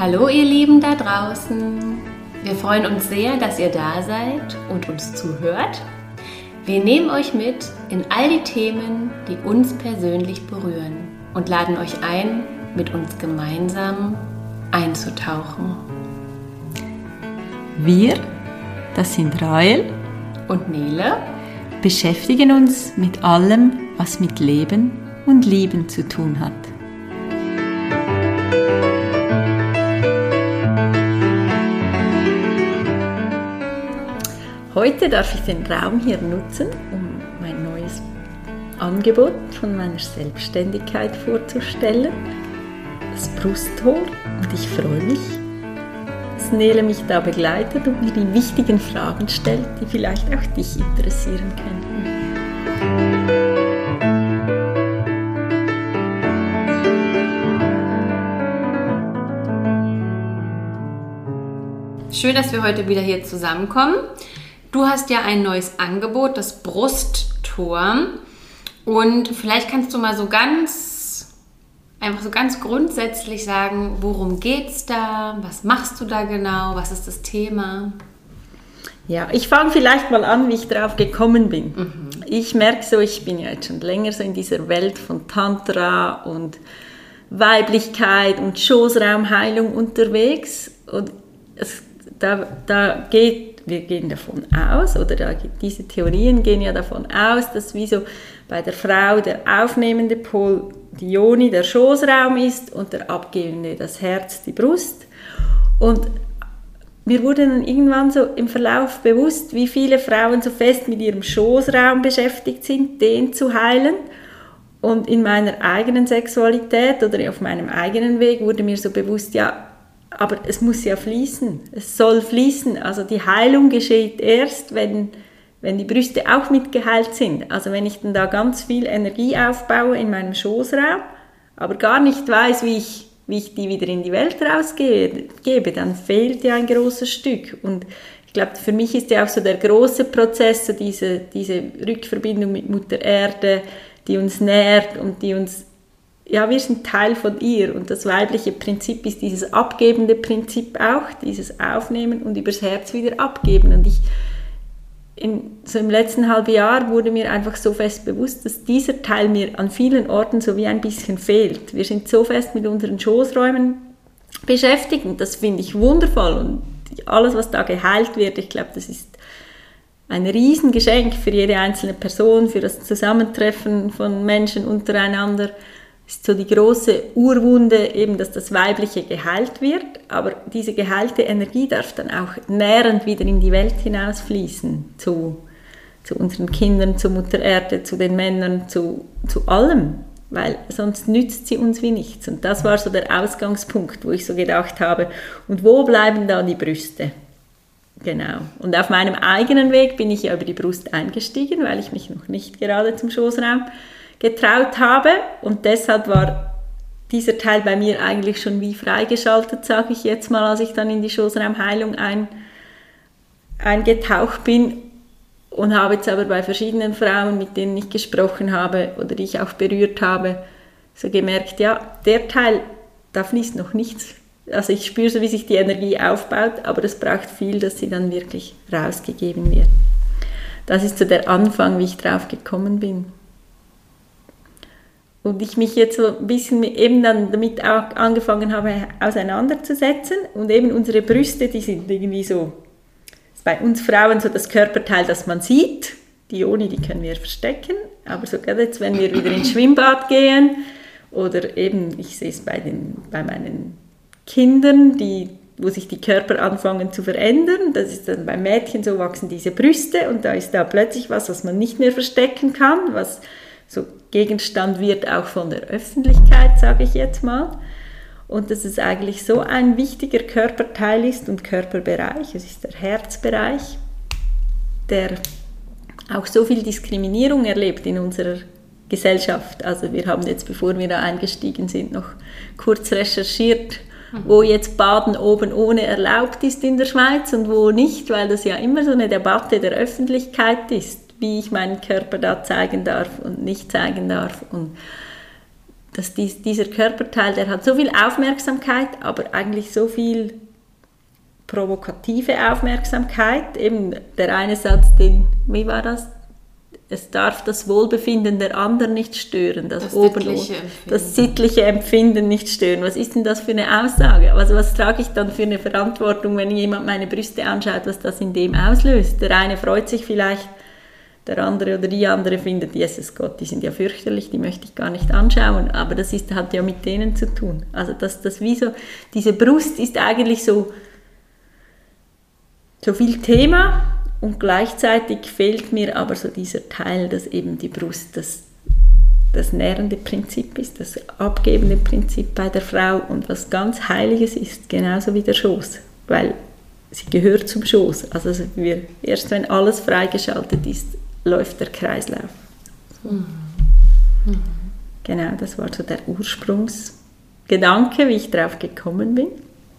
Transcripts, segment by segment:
Hallo ihr Lieben da draußen. Wir freuen uns sehr, dass ihr da seid und uns zuhört. Wir nehmen euch mit in all die Themen, die uns persönlich berühren und laden euch ein, mit uns gemeinsam einzutauchen. Wir, das sind Rael und Nele, beschäftigen uns mit allem, was mit Leben und Lieben zu tun hat. Heute darf ich den Raum hier nutzen, um mein neues Angebot von meiner Selbstständigkeit vorzustellen, das Brusttor. Und ich freue mich, dass Nele mich da begleitet und mir die wichtigen Fragen stellt, die vielleicht auch dich interessieren könnten. Schön, dass wir heute wieder hier zusammenkommen. Du hast ja ein neues Angebot, das Brusttor. Und vielleicht kannst du mal einfach so ganz grundsätzlich sagen, worum geht's da? Was machst du da genau? Was ist das Thema? Ja, ich fange vielleicht mal an, wie ich drauf gekommen bin. Ich merke so, ich bin ja jetzt schon länger so in dieser Welt von Tantra und Weiblichkeit und Schoßraumheilung unterwegs. Und wir gehen davon aus, diese Theorien gehen ja davon aus, dass wie so bei der Frau der aufnehmende Pol die Yoni, der Schoßraum ist, und der abgebende, das Herz, die Brust. Und mir wurde dann irgendwann so im Verlauf bewusst, wie viele Frauen so fest mit ihrem Schoßraum beschäftigt sind, den zu heilen. Und in meiner eigenen Sexualität oder auf meinem eigenen Weg wurde mir so bewusst, ja, aber es muss ja fließen, es soll fließen. Also die Heilung geschieht erst, wenn die Brüste auch mitgeheilt sind. Also wenn ich dann da ganz viel Energie aufbaue in meinem Schoßraum, aber gar nicht weiß, wie ich die wieder in die Welt rausgebe, dann fehlt ja ein großes Stück. Und ich glaube, für mich ist ja auch so der große Prozess, so diese Rückverbindung mit Mutter Erde, die uns nährt und die uns, ja, wir sind Teil von ihr, und das weibliche Prinzip ist dieses abgebende Prinzip auch, dieses Aufnehmen und übers Herz wieder abgeben. Und im letzten halben Jahr wurde mir einfach so fest bewusst, dass dieser Teil mir an vielen Orten so wie ein bisschen fehlt. Wir sind so fest mit unseren Schoßräumen beschäftigt, und das finde ich wundervoll, und alles, was da geheilt wird, ich glaube, das ist ein Riesengeschenk für jede einzelne Person, für das Zusammentreffen von Menschen untereinander. Ist so die große Urwunde, eben, dass das Weibliche geheilt wird, aber diese geheilte Energie darf dann auch nährend wieder in die Welt hinausfließen, zu unseren Kindern, zu Mutter Erde, zu den Männern, zu allem, weil sonst nützt sie uns wie nichts. Und das war so der Ausgangspunkt, wo ich so gedacht habe, und wo bleiben da die Brüste? Genau. Und auf meinem eigenen Weg bin ich ja über die Brust eingestiegen, weil ich mich noch nicht gerade zum Schoßraum getraut habe, und deshalb war dieser Teil bei mir eigentlich schon wie freigeschaltet, sage ich jetzt mal, als ich dann in die Schoßraumheilung eingetaucht bin, und habe jetzt aber bei verschiedenen Frauen, mit denen ich gesprochen habe oder die ich auch berührt habe, so gemerkt, ja, der Teil, da fließt noch nichts. Also ich spüre so, wie sich die Energie aufbaut, aber es braucht viel, dass sie dann wirklich rausgegeben wird. Das ist so der Anfang, wie ich drauf gekommen bin. Und ich mich jetzt so ein bisschen eben dann damit auch angefangen habe, auseinanderzusetzen. Und eben unsere Brüste, die sind irgendwie so, ist bei uns Frauen so das Körperteil, das man sieht. Die Yoni, die können wir verstecken. Aber so gerade jetzt, wenn wir wieder ins Schwimmbad gehen, oder eben, ich sehe es bei meinen Kindern, wo sich die Körper anfangen zu verändern. Das ist dann beim Mädchen so, wachsen diese Brüste, und da ist da plötzlich was man nicht mehr verstecken kann, was so Gegenstand wird auch von der Öffentlichkeit, sage ich jetzt mal. Und dass es eigentlich so ein wichtiger Körperteil ist und Körperbereich, es ist der Herzbereich, der auch so viel Diskriminierung erlebt in unserer Gesellschaft. Also wir haben jetzt, bevor wir da eingestiegen sind, noch kurz recherchiert, wo jetzt Baden oben ohne erlaubt ist in der Schweiz und wo nicht, weil das ja immer so eine Debatte der Öffentlichkeit ist, wie ich meinen Körper da zeigen darf und nicht zeigen darf. Und dass dieser Körperteil, der hat so viel Aufmerksamkeit, aber eigentlich so viel provokative Aufmerksamkeit. Eben der eine Satz, wie war das? Es darf das Wohlbefinden der anderen nicht stören, das sittliche Empfinden nicht stören. Was ist denn das für eine Aussage? Also was trage ich dann für eine Verantwortung, wenn jemand meine Brüste anschaut, was das in dem auslöst? Der eine freut sich vielleicht, der andere oder die andere findet, Jesus Gott, die sind ja fürchterlich, die möchte ich gar nicht anschauen, aber das hat ja mit denen zu tun. Also diese Brust ist eigentlich so viel Thema, und gleichzeitig fehlt mir aber so dieser Teil, dass eben die Brust das nährende Prinzip ist, das abgebende Prinzip bei der Frau und was ganz Heiliges ist, genauso wie der Schoß, weil sie gehört zum Schoß. Also erst wenn alles freigeschaltet ist, läuft der Kreislauf. Genau, das war so der Ursprungsgedanke, wie ich drauf gekommen bin.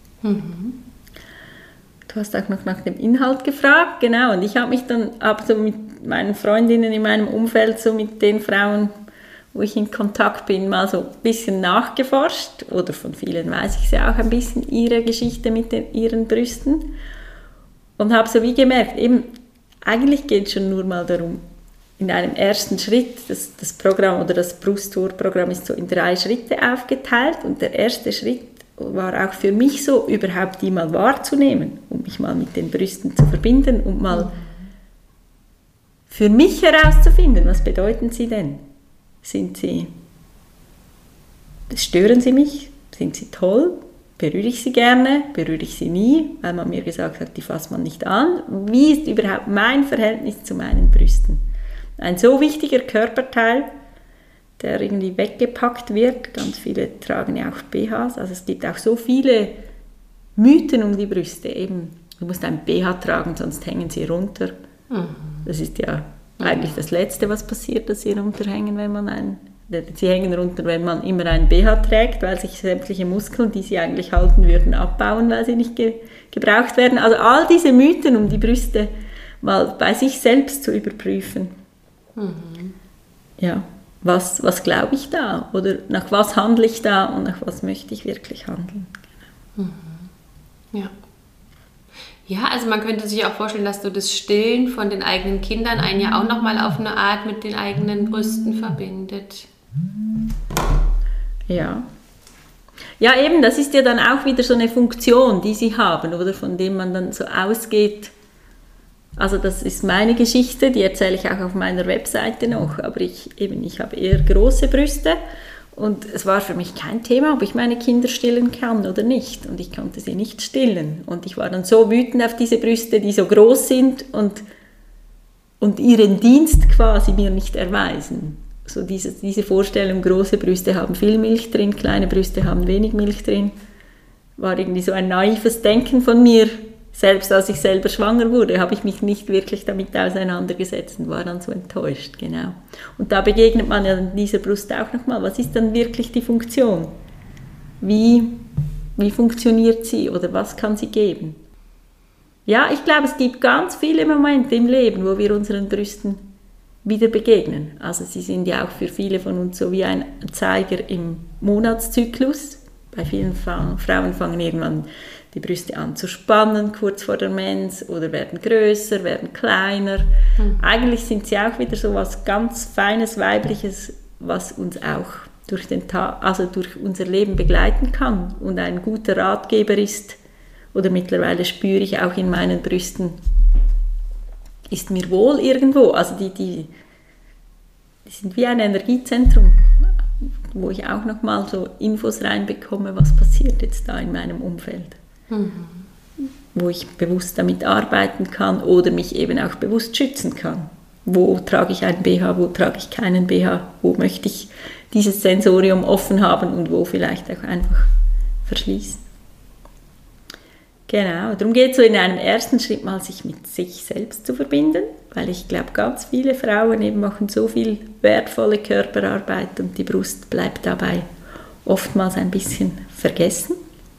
Du hast auch noch nach dem Inhalt gefragt, genau, und ich habe mich dann so mit meinen Freundinnen in meinem Umfeld, so mit den Frauen, wo ich in Kontakt bin, mal so ein bisschen nachgeforscht, oder von vielen weiß ich ja auch ein bisschen, ihre Geschichte mit ihren Brüsten, und habe so wie gemerkt, eben, eigentlich geht es schon nur mal darum, in einem ersten Schritt, das Programm oder das Brusttour-Programm ist so in 3 Schritte aufgeteilt, und der erste Schritt war auch für mich so, überhaupt die mal wahrzunehmen, um mich mal mit den Brüsten zu verbinden und mal für mich herauszufinden, was bedeuten sie denn? Stören sie mich? Sind sie toll? Berühre ich sie gerne? Berühre ich sie nie? Weil man mir gesagt hat, die fasst man nicht an. Wie ist überhaupt mein Verhältnis zu meinen Brüsten? Ein so wichtiger Körperteil, der irgendwie weggepackt wird. Ganz viele tragen ja auch BHs. Also es gibt auch so viele Mythen um die Brüste. Eben, du musst ein BH tragen, sonst hängen sie runter. Das ist ja eigentlich das Letzte, was passiert, dass sie runterhängen, sie hängen runter, wenn man immer einen BH trägt, weil sich sämtliche Muskeln, die sie eigentlich halten würden, abbauen, weil sie nicht gebraucht werden. Also all diese Mythen um die Brüste mal bei sich selbst zu überprüfen. Ja. Was glaube ich da? Oder nach was handle ich da und nach was möchte ich wirklich handeln? Ja. Ja, also man könnte sich auch vorstellen, dass so das Stillen von den eigenen Kindern einen ja auch nochmal auf eine Art mit den eigenen Brüsten verbindet. Ja. Ja, eben, das ist ja dann auch wieder so eine Funktion, die sie haben, oder von dem man dann so ausgeht. Also das ist meine Geschichte, die erzähle ich auch auf meiner Webseite noch, aber ich habe eher große Brüste und es war für mich kein Thema, ob ich meine Kinder stillen kann oder nicht, und ich konnte sie nicht stillen und ich war dann so wütend auf diese Brüste, die so groß sind und ihren Dienst quasi mir nicht erweisen. So diese Vorstellung, große Brüste haben viel Milch drin, kleine Brüste haben wenig Milch drin, war irgendwie so ein naives Denken von mir. Selbst als ich selber schwanger wurde, habe ich mich nicht wirklich damit auseinandergesetzt und war dann so enttäuscht, genau. Und da begegnet man ja dieser Brust auch nochmal, was ist dann wirklich die Funktion? Wie funktioniert sie oder was kann sie geben? Ja, ich glaube, es gibt ganz viele Momente im Leben, wo wir unseren Brüsten wieder begegnen. Also sie sind ja auch für viele von uns so wie ein Zeiger im Monatszyklus. Bei vielen Frauen fangen irgendwann die Brüste an zu spannen, kurz vor der Mens, oder werden größer, werden kleiner. Eigentlich sind sie auch wieder so was ganz Feines, Weibliches, was uns auch durch unser Leben begleiten kann und ein guter Ratgeber ist. Oder mittlerweile spüre ich auch in meinen Brüsten, ist mir wohl irgendwo. Also die sind wie ein Energiezentrum, wo ich auch nochmal so Infos reinbekomme, was passiert jetzt da in meinem Umfeld. Wo ich bewusst damit arbeiten kann oder mich eben auch bewusst schützen kann. Wo trage ich einen BH, wo trage ich keinen BH, wo möchte ich dieses Sensorium offen haben und wo vielleicht auch einfach verschließen. Genau, darum geht es so in einem ersten Schritt mal, sich mit sich selbst zu verbinden, weil ich glaube, ganz viele Frauen eben machen so viel wertvolle Körperarbeit und die Brust bleibt dabei oftmals ein bisschen vergessen.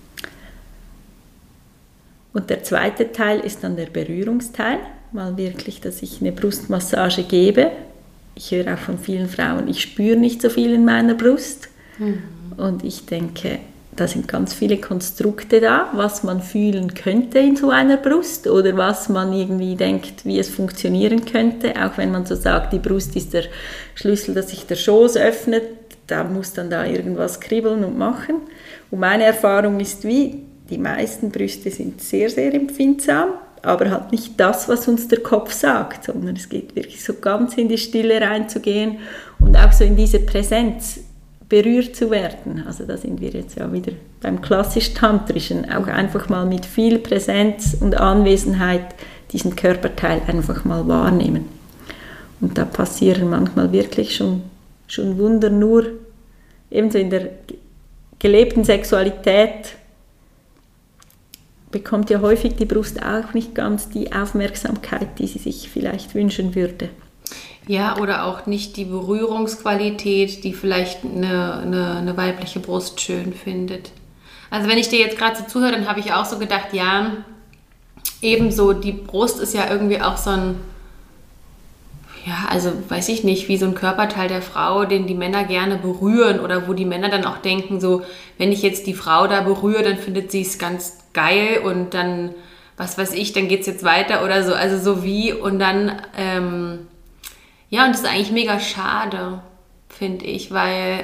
Und der zweite Teil ist dann der Berührungsteil, mal wirklich, dass ich eine Brustmassage gebe. Ich höre auch von vielen Frauen, ich spüre nicht so viel in meiner Brust. Und ich denke, da sind ganz viele Konstrukte da, was man fühlen könnte in so einer Brust oder was man irgendwie denkt, wie es funktionieren könnte. Auch wenn man so sagt, die Brust ist der Schlüssel, dass sich der Schoß öffnet, da muss dann da irgendwas kribbeln und machen. Und meine Erfahrung ist die meisten Brüste sind sehr, sehr empfindsam, aber halt nicht das, was uns der Kopf sagt, sondern es geht wirklich so ganz in die Stille reinzugehen und auch so in diese Präsenz berührt zu werden. Also da sind wir jetzt ja wieder beim klassisch-tantrischen, auch einfach mal mit viel Präsenz und Anwesenheit diesen Körperteil einfach mal wahrnehmen. Und da passieren manchmal wirklich schon Wunder, nur ebenso in der gelebten Sexualität bekommt ja häufig die Brust auch nicht ganz die Aufmerksamkeit, die sie sich vielleicht wünschen würde. Ja, oder auch nicht die Berührungsqualität, die vielleicht eine weibliche Brust schön findet. Also wenn ich dir jetzt gerade so zuhöre, dann habe ich auch so gedacht, ja, ebenso die Brust ist ja irgendwie auch so ein, ja, also weiß ich nicht, wie so ein Körperteil der Frau, den die Männer gerne berühren oder wo die Männer dann auch denken, so, wenn ich jetzt die Frau da berühre, dann findet sie es ganz geil und dann, was weiß ich, dann geht es jetzt weiter oder so, also so wie und dann, ja, und das ist eigentlich mega schade, finde ich, weil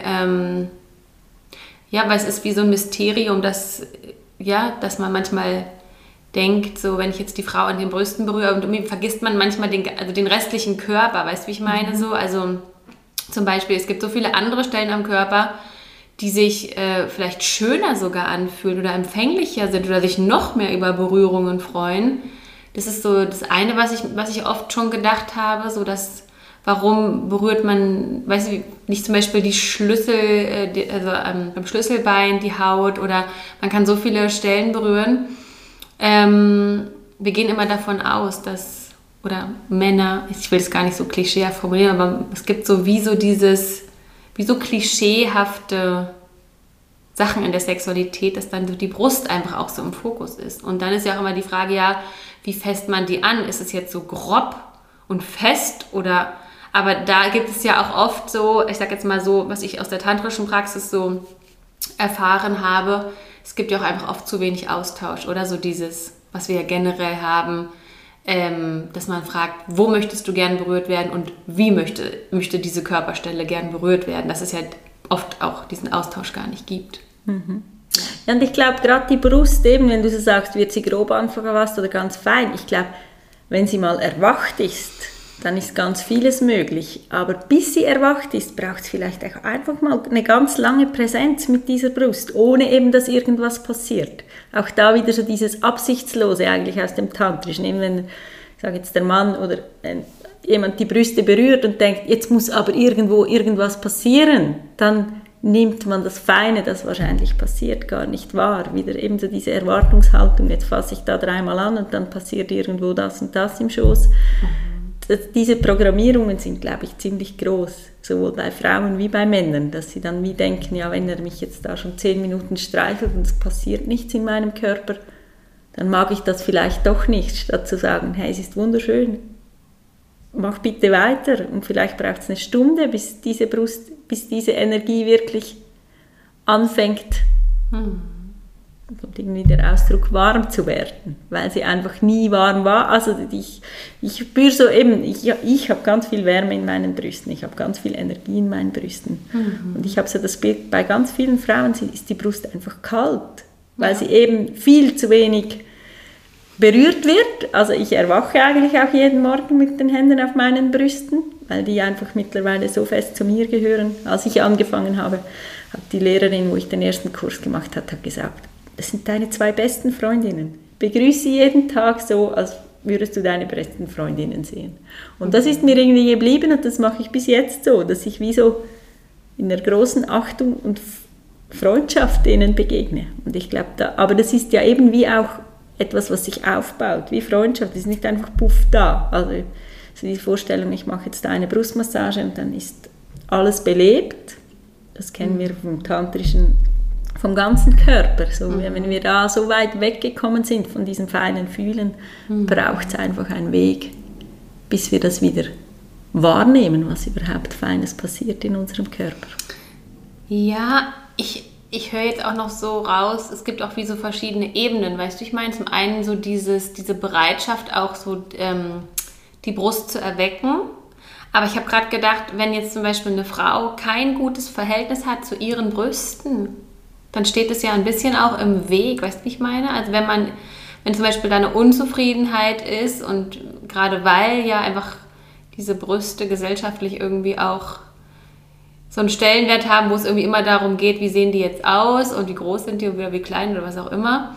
es ist wie so ein Mysterium, dass man manchmal denkt, so wenn ich jetzt die Frau an den Brüsten berühre, und irgendwie vergisst man manchmal den restlichen Körper, weißt du, wie ich meine? So? Also zum Beispiel, es gibt so viele andere Stellen am Körper, die sich vielleicht schöner sogar anfühlen oder empfänglicher sind oder sich noch mehr über Berührungen freuen. Das ist so das eine, was ich oft schon gedacht habe, so dass warum berührt man, weiß ich nicht, zum Beispiel die Schlüssel, beim Schlüsselbein die Haut oder man kann so viele Stellen berühren. Wir gehen immer davon aus, dass, oder Männer, ich will das gar nicht so klischeehaft formulieren, aber es gibt so klischeehafte Sachen in der Sexualität, dass dann so die Brust einfach auch so im Fokus ist. Und dann ist ja auch immer die Frage, ja, wie fässt man die an? Ist es jetzt so grob und fest oder... Aber da gibt es ja auch oft so, ich sag jetzt mal so, was ich aus der tantrischen Praxis so erfahren habe, es gibt ja auch einfach oft zu wenig Austausch oder so dieses, was wir ja generell haben, dass man fragt, wo möchtest du gern berührt werden und wie möchte diese Körperstelle gern berührt werden, dass es ja oft auch diesen Austausch gar nicht gibt. Mhm. Ja, und ich glaube, gerade die Brust eben, wenn du so sagst, wird sie grob angefasst oder ganz fein, ich glaube, wenn sie mal erwacht ist, dann ist ganz vieles möglich. Aber bis sie erwacht ist, braucht es vielleicht auch einfach mal eine ganz lange Präsenz mit dieser Brust, ohne eben, dass irgendwas passiert. Auch da wieder so dieses Absichtslose eigentlich aus dem Tantrischen. Eben wenn, ich sage jetzt der Mann oder jemand die Brüste berührt und denkt, jetzt muss aber irgendwo irgendwas passieren, dann nimmt man das Feine, das wahrscheinlich passiert, gar nicht wahr. Wieder eben so diese Erwartungshaltung, jetzt fasse ich da dreimal an und dann passiert irgendwo das und das im Schoß. Diese Programmierungen sind, glaube ich, ziemlich groß, sowohl bei Frauen wie bei Männern, dass sie dann wie denken, ja, wenn er mich jetzt da schon 10 Minuten streichelt und es passiert nichts in meinem Körper, dann mag ich das vielleicht doch nicht, statt zu sagen, hey, es ist wunderschön, mach bitte weiter und vielleicht braucht es eine Stunde, bis diese Energie wirklich anfängt, kommt irgendwie der Ausdruck, warm zu werden, weil sie einfach nie warm war. Also ich spüre so eben, ich habe ganz viel Wärme in meinen Brüsten, ich habe ganz viel Energie in meinen Brüsten. Und ich habe so das Bild, bei ganz vielen Frauen ist die Brust einfach kalt, weil sie eben viel zu wenig berührt wird. Also ich erwache eigentlich auch jeden Morgen mit den Händen auf meinen Brüsten, weil die einfach mittlerweile so fest zu mir gehören. Als ich angefangen habe, hat die Lehrerin, wo ich den ersten Kurs gemacht habe, hat gesagt, das sind deine 2 besten Freundinnen. Begrüße jeden Tag so, als würdest du deine besten Freundinnen sehen. Und das ist mir irgendwie geblieben und das mache ich bis jetzt so, dass ich wie so in der großen Achtung und Freundschaft denen begegne. Und ich glaube, aber das ist ja eben wie auch etwas, was sich aufbaut, wie Freundschaft. Das ist nicht einfach puff da. Also so die Vorstellung, ich mache jetzt da eine Brustmassage und dann ist alles belebt. Das kennen wir vom Tantrischen, vom ganzen Körper. So, wenn wir da so weit weggekommen sind von diesem feinen Fühlen, braucht es einfach einen Weg, bis wir das wieder wahrnehmen, was überhaupt Feines passiert in unserem Körper. Ja, ich höre jetzt auch noch so raus, es gibt auch wie so verschiedene Ebenen, weißt du, ich meine, zum einen so diese Bereitschaft auch so die Brust zu erwecken, aber ich habe gerade gedacht, wenn jetzt zum Beispiel eine Frau kein gutes Verhältnis hat zu ihren Brüsten, dann steht es ja ein bisschen auch im Weg, weißt du, wie ich meine? Also wenn zum Beispiel da eine Unzufriedenheit ist und gerade weil ja einfach diese Brüste gesellschaftlich irgendwie auch so einen Stellenwert haben, wo es irgendwie immer darum geht, wie sehen die jetzt aus und wie groß sind die oder wie klein oder was auch immer,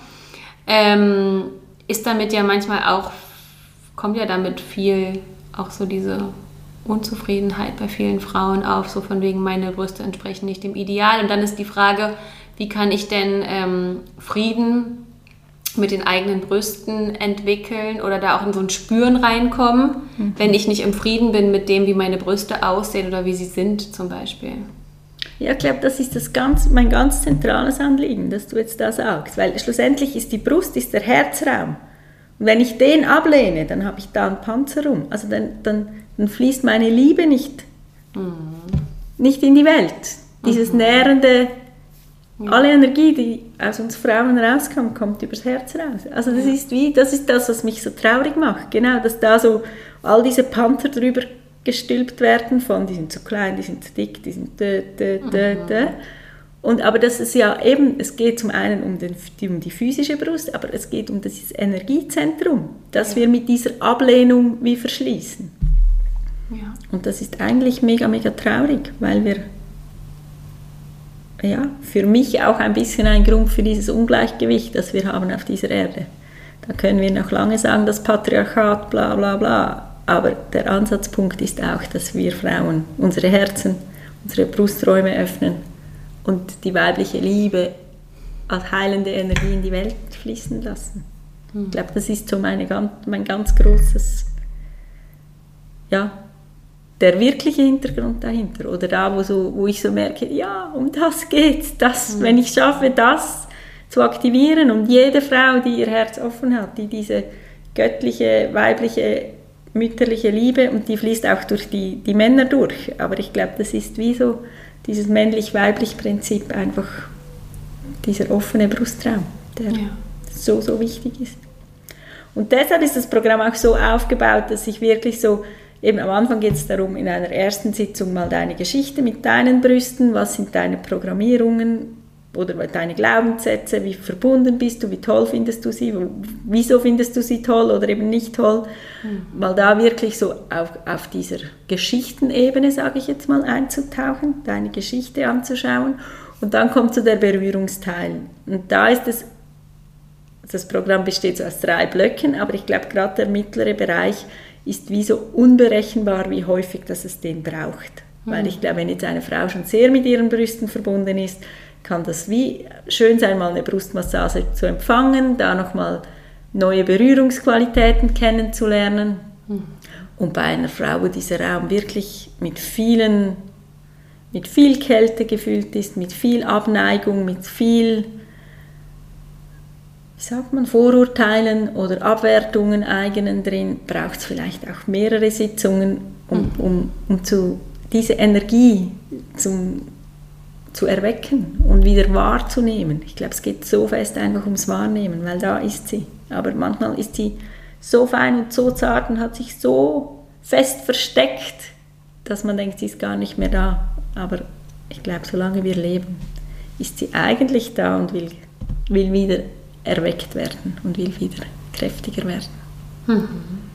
ist damit ja manchmal auch, kommt ja damit viel auch so diese Unzufriedenheit bei vielen Frauen auf, so von wegen, meine Brüste entsprechen nicht dem Ideal. Und dann ist die Frage, wie kann ich denn Frieden mit den eigenen Brüsten entwickeln oder da auch in so ein Spüren reinkommen, wenn ich nicht im Frieden bin mit dem, wie meine Brüste aussehen oder wie sie sind zum Beispiel. Ja, ich glaube, das ist mein ganz zentrales Anliegen, dass du jetzt da sagst, weil schlussendlich ist die Brust ist der Herzraum. Und wenn ich den ablehne, dann habe ich da einen Panzer rum. Also dann fließt meine Liebe nicht in die Welt. Dieses nährende, alle Energie, die aus uns Frauen rauskommt, kommt übers Herz raus. Also das ist das, was mich so traurig macht. Genau, dass da so all diese Panzer drüber gestülpt werden von, die sind zu klein, die sind zu dick, die sind aber das ist ja eben, es geht zum einen um die physische Brust, aber es geht um dieses Energiezentrum, das wir mit dieser Ablehnung wie verschließen. Ja. Und das ist eigentlich mega, mega traurig, weil wir für mich auch ein bisschen ein Grund für dieses Ungleichgewicht, das wir haben auf dieser Erde. Da können wir noch lange sagen, das Patriarchat, bla bla bla, aber der Ansatzpunkt ist auch, dass wir Frauen unsere Herzen, unsere Brusträume öffnen und die weibliche Liebe als heilende Energie in die Welt fließen lassen. Ich glaube, das ist so mein ganz großes, der wirkliche Hintergrund dahinter. Oder da, wo ich so merke, ja, um das geht's. Wenn ich schaffe, das zu aktivieren und jede Frau, die ihr Herz offen hat, die diese göttliche, weibliche, mütterliche Liebe, und die fließt auch durch die Männer durch. Aber ich glaube, das ist wie so dieses männlich-weiblich Prinzip, einfach dieser offene Brustraum, der so, so wichtig ist. Und deshalb ist das Programm auch so aufgebaut, dass ich wirklich so, eben am Anfang geht es darum, in einer ersten Sitzung mal deine Geschichte mit deinen Brüsten, was sind deine Programmierungen oder deine Glaubenssätze, wie verbunden bist du, wie toll findest du sie, wieso findest du sie toll oder eben nicht toll, mal da wirklich so auf dieser Geschichtenebene, sage ich jetzt mal, einzutauchen, deine Geschichte anzuschauen, und dann kommt so der Berührungsteil. Und da ist das Programm besteht so aus 3 Blöcken, aber ich glaube, gerade der mittlere Bereich ist wie so unberechenbar, wie häufig dass es den braucht. Weil ich glaube, wenn jetzt eine Frau schon sehr mit ihren Brüsten verbunden ist, kann das wie schön sein, mal eine Brustmassage zu empfangen, da nochmal neue Berührungsqualitäten kennenzulernen. Und bei einer Frau, wo dieser Raum wirklich mit viel Kälte gefüllt ist, mit viel Abneigung, mit viel, wie sagt man, Vorurteilen oder Abwertungen eigenen drin, braucht es vielleicht auch mehrere Sitzungen, um diese Energie zu erwecken und wieder wahrzunehmen. Ich glaube, es geht so fest einfach ums Wahrnehmen, weil da ist sie. Aber manchmal ist sie so fein und so zart und hat sich so fest versteckt, dass man denkt, sie ist gar nicht mehr da. Aber ich glaube, solange wir leben, ist sie eigentlich da und will wieder erweckt werden und will wieder kräftiger werden.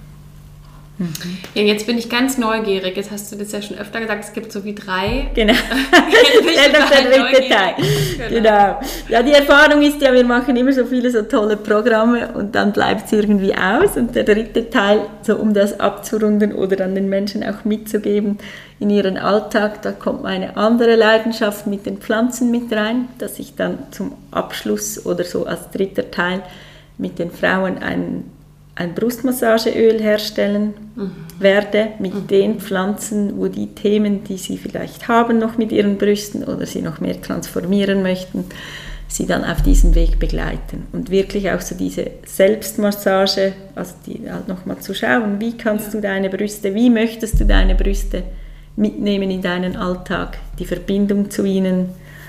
Ja, jetzt bin ich ganz neugierig. Jetzt hast du das ja schon öfter gesagt, es gibt so wie 3. Genau. Das ist der dritte Teil. Genau. Ja, die Erfahrung ist ja, wir machen immer so viele so tolle Programme und dann bleibt es irgendwie aus. Und der dritte Teil, so um das abzurunden oder dann den Menschen auch mitzugeben in ihren Alltag, da kommt meine andere Leidenschaft mit den Pflanzen mit rein, dass ich dann zum Abschluss oder so als dritter Teil mit den Frauen ein Brustmassageöl herstellen werde mit den Pflanzen, wo die Themen, die sie vielleicht haben noch mit ihren Brüsten oder sie noch mehr transformieren möchten, sie dann auf diesem Weg begleiten. Und wirklich auch so diese Selbstmassage, also die halt nochmal zu schauen, wie kannst du deine Brüste, wie möchtest du deine Brüste mitnehmen in deinen Alltag, die Verbindung zu ihnen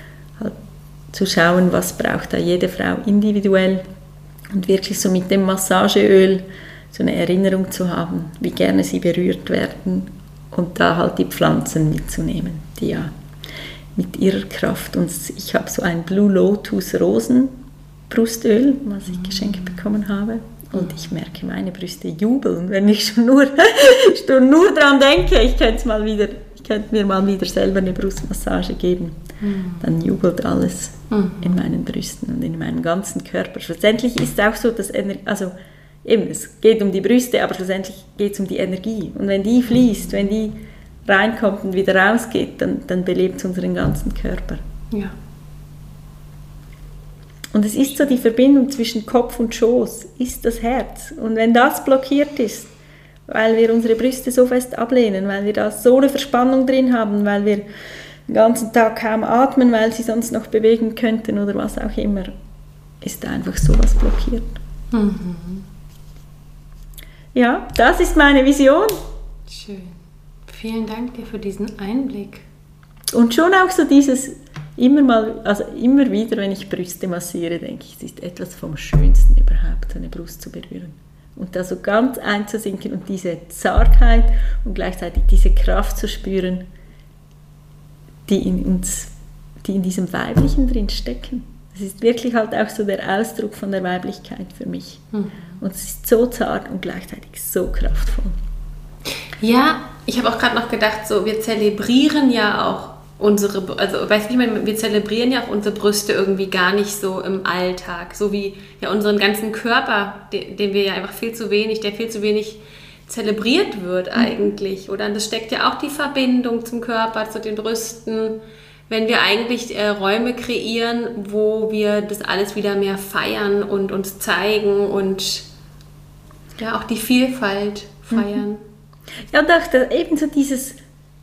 halt zu schauen, was braucht da jede Frau individuell und wirklich so mit dem Massageöl so eine Erinnerung zu haben, wie gerne sie berührt werden und da halt die Pflanzen mitzunehmen, die ja mit ihrer Kraft uns, ich habe so ein Blue Lotus Rosenbrustöl, was ich geschenkt bekommen habe und ich merke, meine Brüste jubeln, wenn ich schon nur dran denke, ich könnte mir mal wieder selber eine Brustmassage geben, dann jubelt alles in meinen Brüsten und in meinem ganzen Körper. Schlussendlich ist auch so, dass eben, es geht um die Brüste, aber schlussendlich geht es um die Energie. Und wenn die fließt, wenn die reinkommt und wieder rausgeht, dann belebt es unseren ganzen Körper. Ja. Und es ist so die Verbindung zwischen Kopf und Schoß, ist das Herz. Und wenn das blockiert ist, weil wir unsere Brüste so fest ablehnen, weil wir da so eine Verspannung drin haben, weil wir den ganzen Tag kaum atmen, weil sie sonst noch bewegen könnten oder was auch immer, ist da einfach sowas blockiert. Mhm. Ja, das ist meine Vision. Schön. Vielen Dank dir für diesen Einblick. Und schon auch so dieses immer wieder, wenn ich Brüste massiere, denke ich, es ist etwas vom Schönsten überhaupt, eine Brust zu berühren. Und da so ganz einzusinken und diese Zartheit und gleichzeitig diese Kraft zu spüren, die in diesem Weiblichen drin stecken. Es ist wirklich halt auch so der Ausdruck von der Weiblichkeit für mich. Und es ist so zart und gleichzeitig so kraftvoll. Ja, ich habe auch gerade noch gedacht, so wir zelebrieren ja auch wir zelebrieren ja auch unsere Brüste irgendwie gar nicht so im Alltag, so wie ja unseren ganzen Körper, den wir ja einfach viel zu wenig zelebriert wird eigentlich, oder? Und das steckt ja auch die Verbindung zum Körper, zu den Brüsten, wenn wir eigentlich Räume kreieren, wo wir das alles wieder mehr feiern und uns zeigen und ja auch die Vielfalt feiern. Ja, und auch ebenso dieses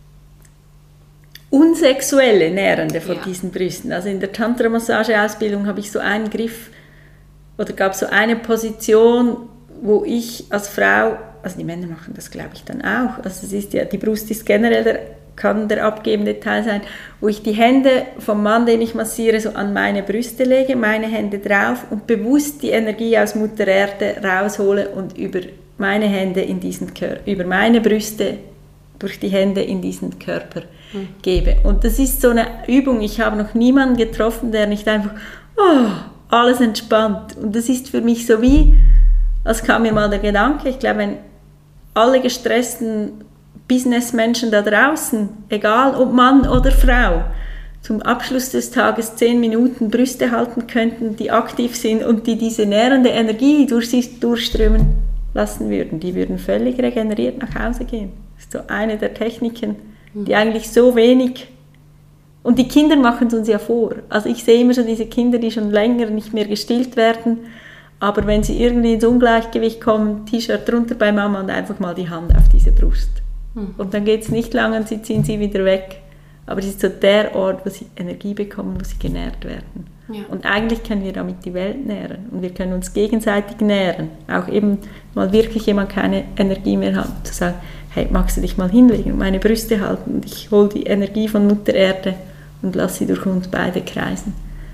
unsexuelle Nährende von diesen Brüsten. Also in der Tantra-Massage-Ausbildung habe ich so einen Griff oder gab so eine Position, wo ich als Frau, also die Männer machen das glaube ich dann auch, also es ist ja, die Brust ist generell kann der abgebende Teil sein, wo ich die Hände vom Mann, den ich massiere, so an meine Brüste lege, meine Hände drauf und bewusst die Energie aus Mutter Erde raushole und über meine Hände über meine Brüste durch die Hände in diesen Körper gebe. Und das ist so eine Übung, ich habe noch niemanden getroffen, der nicht einfach alles entspannt. Und das ist für mich so wie, als kam mir mal der Gedanke, ich glaube, wenn alle gestressten Businessmenschen da draußen, egal ob Mann oder Frau, zum Abschluss des Tages 10 Minuten Brüste halten könnten, die aktiv sind und die diese nährende Energie durch sich durchströmen lassen würden, die würden völlig regeneriert nach Hause gehen. Das ist so eine der Techniken, die eigentlich so wenig, und die Kinder machen es uns ja vor. Also ich sehe immer schon diese Kinder, die schon länger nicht mehr gestillt werden, aber wenn sie irgendwie ins Ungleichgewicht kommen, T-Shirt drunter bei Mama und einfach mal die Hand auf diese Brust. Und dann geht es nicht lange und sie ziehen sie wieder weg. Aber es ist so der Ort, wo sie Energie bekommen, wo sie genährt werden. Ja. Und eigentlich können wir damit die Welt nähren. Und wir können uns gegenseitig nähren. Auch eben, weil wirklich jemand keine Energie mehr hat, zu sagen, hey, magst du dich mal hinlegen und meine Brüste halten und ich hole die Energie von Mutter Erde und lasse sie durch uns beide kreisen.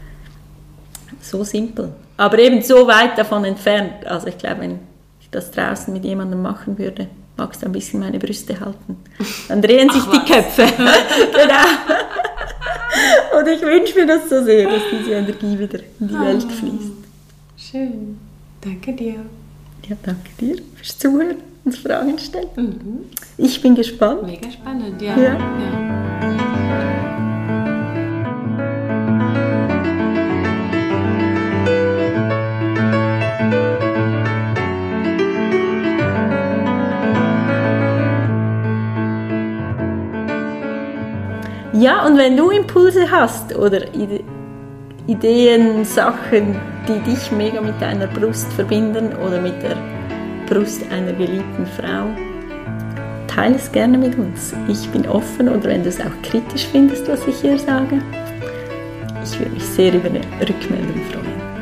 So simpel. Aber eben so weit davon entfernt. Also ich glaube, wenn ich das draußen mit jemandem machen würde, magst du ein bisschen meine Brüste halten? Dann drehen sich die Köpfe. Genau. Und ich wünsche mir das so sehr, dass diese Energie wieder in die Welt fließt. Schön. Danke dir. Ja, danke dir fürs Zuhören und Fragen stellen. Ich bin gespannt. Mega spannend, ja. Ja, und wenn du Impulse hast oder Ideen, Sachen, die dich mega mit deiner Brust verbinden oder mit der Brust einer geliebten Frau, teile es gerne mit uns. Ich bin offen, oder wenn du es auch kritisch findest, was ich hier sage, ich würde mich sehr über eine Rückmeldung freuen.